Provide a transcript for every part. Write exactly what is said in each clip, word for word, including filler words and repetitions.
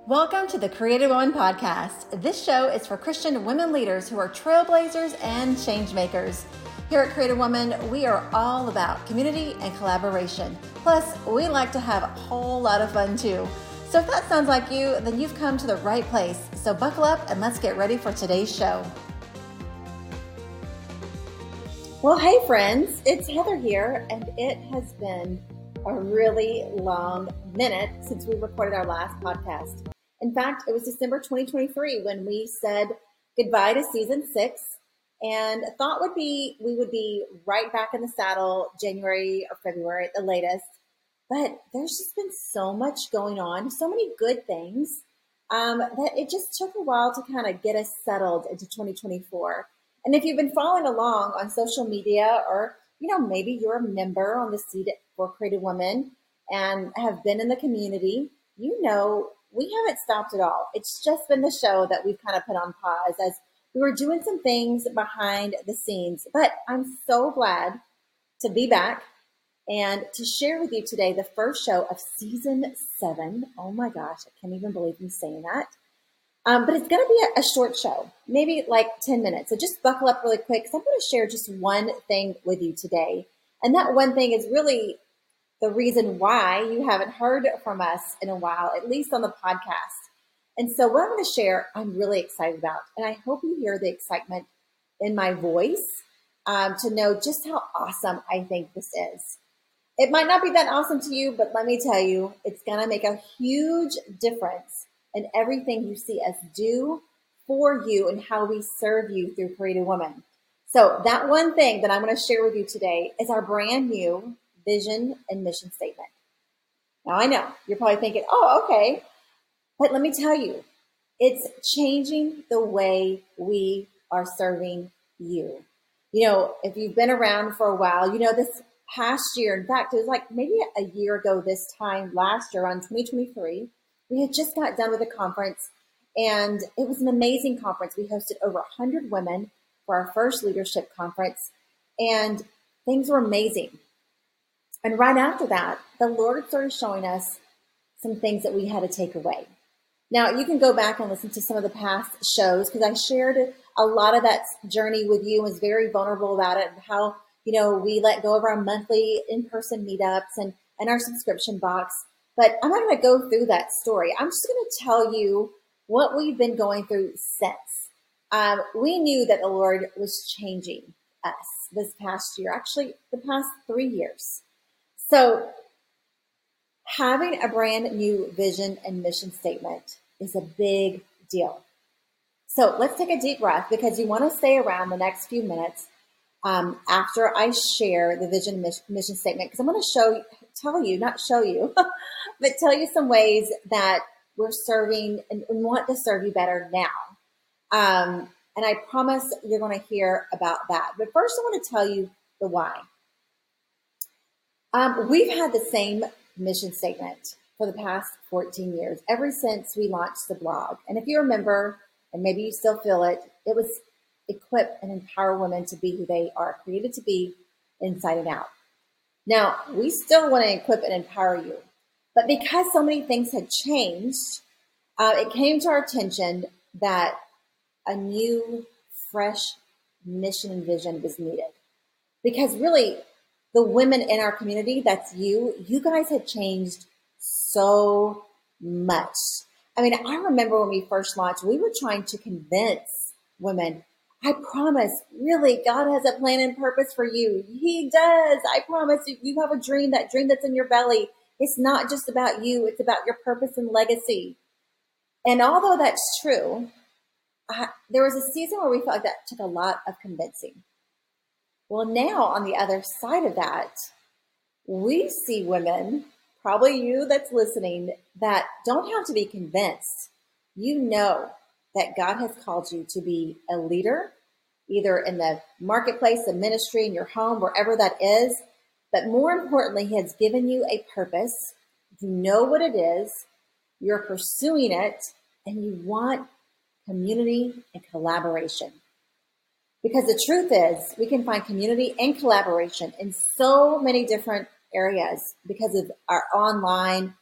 Welcome to the Creative Woman Podcast. This show is for Christian women leaders who are trailblazers and change makers. Here at Creative Woman, we are all about community and collaboration. Plus, we like to have a whole lot of fun too. So if that sounds like you, then you've come to the right place. So buckle up and let's get ready for today's show. Well, hey friends, it's Heather here, and it has been a really long minute since we recorded our last podcast. In fact, it was December twenty twenty-three when we said goodbye to season six, and thought would be we would be right back in the saddle January or February at the latest. But there's just been so much going on, so many good things, um, that it just took a while to kind of get us settled into twenty twenty-four. And if you've been following along on social media, or you know maybe you're a member on the Seed for Creative Women and have been in the community, you know we haven't stopped at all. It's just been the show that we've kind of put on pause as we were doing some things behind the scenes. But I'm so glad to be back and to share with you today the first show of season seven. Oh my gosh, I can't even believe I'm saying that. Um, but it's going to be a, a short show, maybe like ten minutes. So just buckle up really quick because I'm going to share just one thing with you today. And that one thing is really the reason why you haven't heard from us in a while, at least on the podcast. And so what I'm going to share, I'm really excited about. And I hope you hear the excitement in my voice um, to know just how awesome I think this is. It might not be that awesome to you, but let me tell you, it's going to make a huge difference in everything you see us do for you and how we serve you through Creative Woman. So that one thing that I'm going to share with you today is our brand new vision and mission statement. Now I know you're probably thinking, oh, okay. But let me tell you, it's changing the way we are serving you. You know, if you've been around for a while, you know, this past year, in fact, it was like maybe a year ago this time last year on twenty twenty-three, we had just got done with a conference, and it was an amazing conference. We hosted over one hundred women for our first leadership conference, and things were amazing. And right after that, the Lord started showing us some things that we had to take away. Now, you can go back and listen to some of the past shows because I shared a lot of that journey with you and was very vulnerable about it and how, you know, we let go of our monthly in-person meetups and, and our subscription box. But I'm not going to go through that story. I'm just going to tell you what we've been going through since. Um, we knew that the Lord was changing us this past year, actually the past three years. So having a brand new vision and mission statement is a big deal. So let's take a deep breath because you want to stay around the next few minutes um, after I share the vision and mission statement, because I'm going to show, tell you, not show you, but tell you some ways that we're serving and, and want to serve you better now. Um, and I promise you're going to hear about that. But first, I want to tell you the why. Um, we've had the same mission statement for the past fourteen years, ever since we launched the blog. And if you remember, and maybe you still feel it, it was equip and empower women to be who they are created to be inside and out. Now, we still want to equip and empower you. But because so many things had changed, uh, it came to our attention that a new, fresh mission and vision was needed. Because really, the women in our community, that's you, you guys had changed so much. I mean, I remember when we first launched, we were trying to convince women, I promise, really, God has a plan and purpose for you. He does. I promise you, you have a dream, that dream that's in your belly. It's not just about you. It's about your purpose and legacy. And although that's true, I, there was a season where we felt like that took a lot of convincing. Well, now on the other side of that, we see women, probably you that's listening, that don't have to be convinced. You know that God has called you to be a leader, either in the marketplace, the ministry, in your home, wherever that is. But more importantly, He has given you a purpose. You know what it is. You're pursuing it, and you want community and collaboration. Because the truth is, we can find community and collaboration in so many different areas because of our online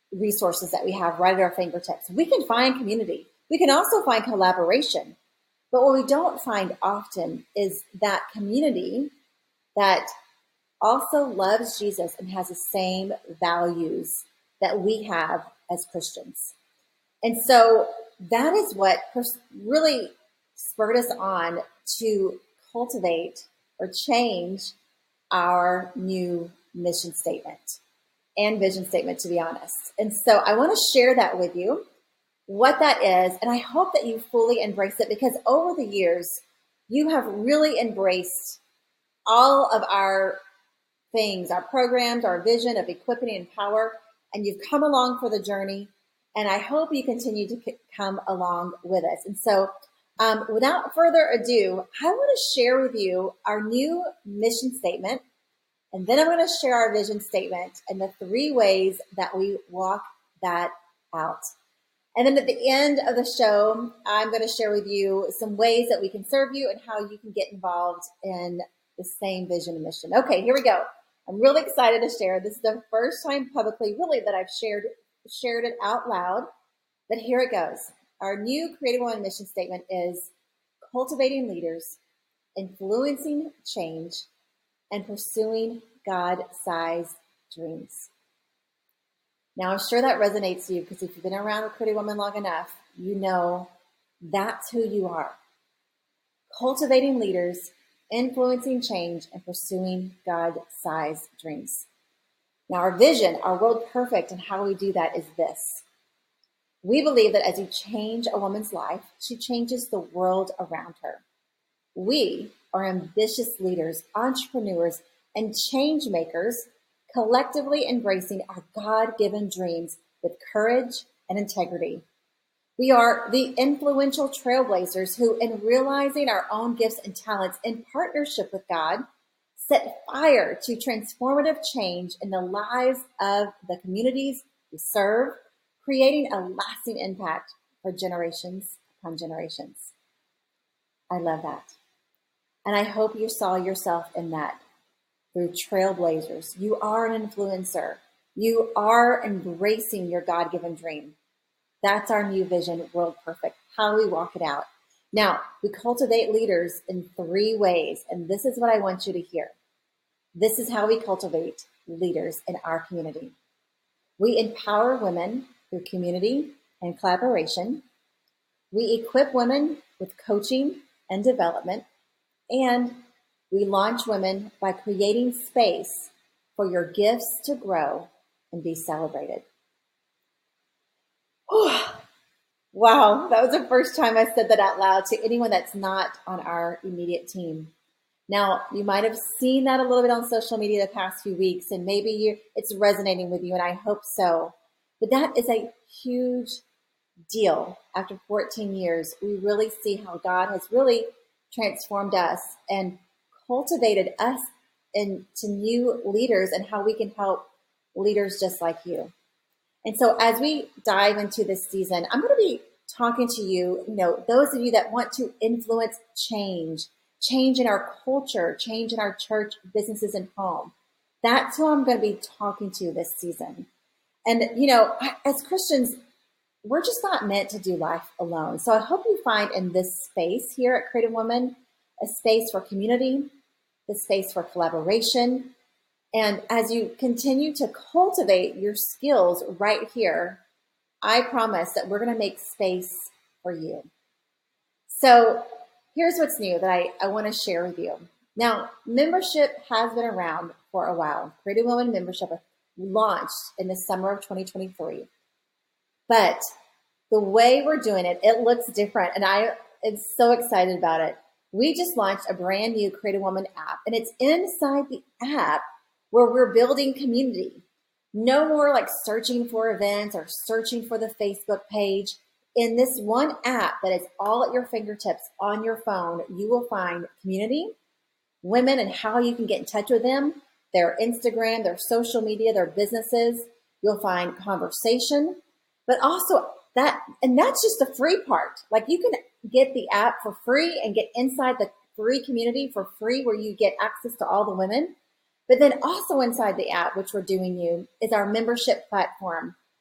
resources that we have right at our fingertips. We can find community. We can also find collaboration. But what we don't find often is that community that also loves Jesus and has the same values that we have as Christians. And so that is what really spurred us on to cultivate or change our new mission statement and vision statement, to be honest. And so I want to share that with you, what that is. And I hope that you fully embrace it, because over the years, you have really embraced all of our things, our programs, our vision of equipping and empower, and you've come along for the journey. And I hope you continue to come along with us. And so um, without further ado, I want to share with you our new mission statement. And then I'm going to share our vision statement and the three ways that we walk that out. And then at the end of the show, I'm going to share with you some ways that we can serve you and how you can get involved in the same vision and mission. Okay, here we go. I'm really excited to share. This is the first time publicly, really, that I've shared shared it out loud. But here it goes. Our new Creative Woman mission statement is cultivating leaders, influencing change, and pursuing God-sized dreams. Now, I'm sure that resonates to you, because if you've been around a Creative Woman long enough, you know that's who you are. Cultivating leaders, influencing change, and pursuing God-sized dreams. Now, our vision, our world perfect, and how we do that is this. We believe that as you change a woman's life, she changes the world around her. We are ambitious leaders, entrepreneurs, and change makers, collectively embracing our God-given dreams with courage and integrity. We are the influential trailblazers who, in realizing our own gifts and talents in partnership with God, set fire to transformative change in the lives of the communities we serve, creating a lasting impact for generations upon generations. I love that. And I hope you saw yourself in that through trailblazers. You are an influencer. You are embracing your God-given dream. That's our new vision, World Perfect, how we walk it out. Now, we cultivate leaders in three ways, and this is what I want you to hear. This is how we cultivate leaders in our community. We empower women through community and collaboration. We equip women with coaching and development, and we launch women by creating space for your gifts to grow and be celebrated. Wow, that was the first time I said that out loud to anyone that's not on our immediate team. Now, you might have seen that a little bit on social media the past few weeks, and maybe you, it's resonating with you, and I hope so. But that is a huge deal. After fourteen years, we really see how God has really transformed us and cultivated us into new leaders, and how we can help leaders just like you. And so as we dive into this season, I'm going to be talking to you, you know, those of you that want to influence change, change in our culture, change in our church, businesses, and home. That's who I'm going to be talking to this season. And, you know, as Christians, we're just not meant to do life alone. So I hope you find in this space here at Creative Woman a space for community, a space for collaboration. And as you continue to cultivate your skills right here, I promise that we're going to make space for you. So here's what's new that I, I want to share with you. Now, membership has been around for a while. Creative Woman membership launched in the summer of twenty twenty-three. But the way we're doing it, it looks different. And I am so excited about it. We just launched a brand new Creative Woman app. And it's inside the app where we're building community. No more like searching for events or searching for the Facebook page. In this one app that is all at your fingertips on your phone, you will find community, women, and how you can get in touch with them, their Instagram, their social media, their businesses. You'll find conversation, but also that, and that's just the free part. Like you can get the app for free and get inside the free community for free where you get access to all the women. But then also inside the app, which we're doing you, is our membership platform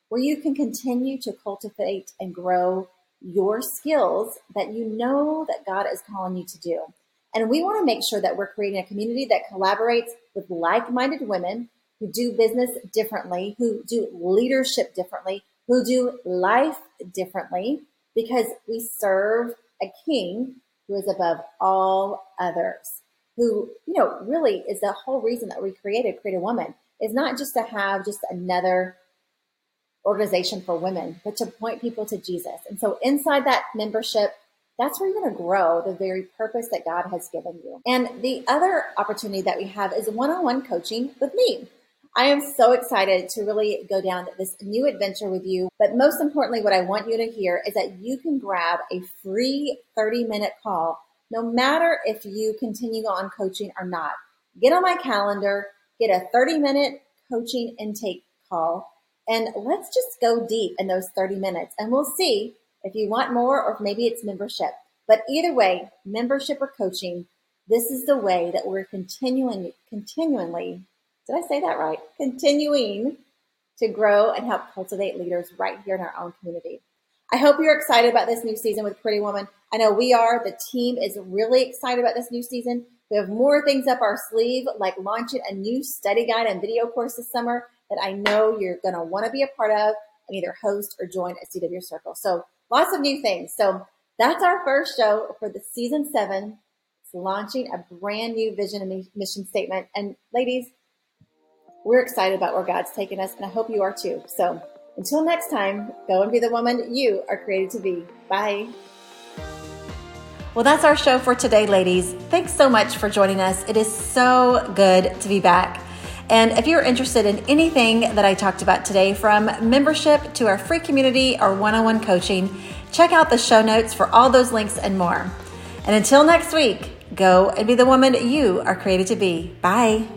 where you can continue to cultivate and grow your skills that you know that God is calling you to do. And we want to make sure that we're creating a community that collaborates with like-minded women who do business differently, who do leadership differently, who do life differently, because we serve a king who is above all others, who, you know, really is the whole reason that we created Create a Woman, is not just to have just another organization for women, but to point people to Jesus. And so inside that membership, that's where you're going to grow the very purpose that God has given you. And the other opportunity that we have is one-on-one coaching with me. I am so excited to really go down this new adventure with you. But most importantly, what I want you to hear is that you can grab a free thirty minute call, no matter if you continue on coaching or not. Get on my calendar, get a thirty minute coaching intake call, and let's just go deep in those thirty minutes. And we'll see if you want more or if maybe it's membership. But either way, membership or coaching, this is the way that we're continuing, continually, did I say that right? Continuing to grow and help cultivate leaders right here in our own community. I hope you're excited about this new season with Pretty Woman. I know we are. The team is really excited about this new season. We have more things up our sleeve, like launching a new study guide and video course this summer that I know you're going to want to be a part of and either host or join at C W Circle. So lots of new things. So that's our first show for the season seven. It's launching a brand new vision and mission statement. And ladies, we're excited about where God's taken us, and I hope you are too. So until next time, go and be the woman you are created to be. Bye. Well, that's our show for today, ladies. Thanks so much for joining us. It is so good to be back. And if you're interested in anything that I talked about today, from membership to our free community or one-on-one coaching, check out the show notes for all those links and more. And until next week, go and be the woman you are created to be. Bye.